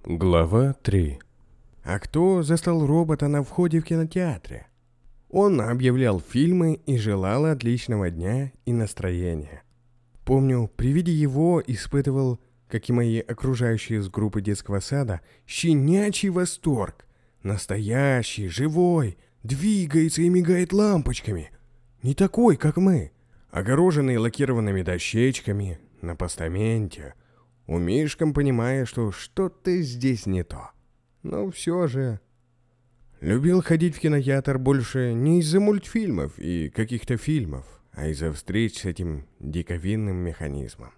Глава 3. А кто застал робота на входе в кинотеатре? Он объявлял фильмы и желал отличного дня и настроения. Помню, при виде его испытывал, как и мои окружающие с группы детского сада, щенячий восторг. Настоящий, живой, двигается и мигает лампочками. Не такой, как мы. Огороженный лакированными дощечками, на постаменте. Умишком понимая, что что-то здесь не то. Но все же... Любил ходить в кинотеатр больше не из-за мультфильмов и каких-то фильмов, а из-за встреч с этим диковинным механизмом.